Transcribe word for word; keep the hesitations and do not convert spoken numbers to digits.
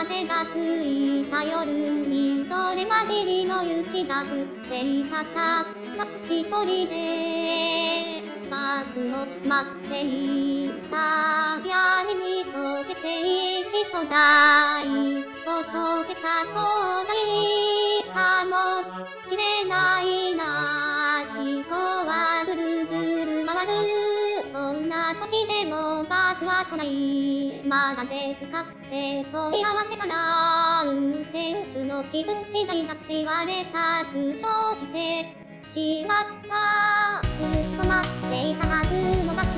風が吹いた夜にそれ混じりの雪が降っていたた一人でバスを待っていた闇に溶けていきそうだいそ溶けた方がいいかもしれないな思考はぐるぐる回るそんな時でもバスは来ないまだですかって問い合わせたら運転手の気分次第だって言われた苦笑してしまったずっと待っていたはずのバス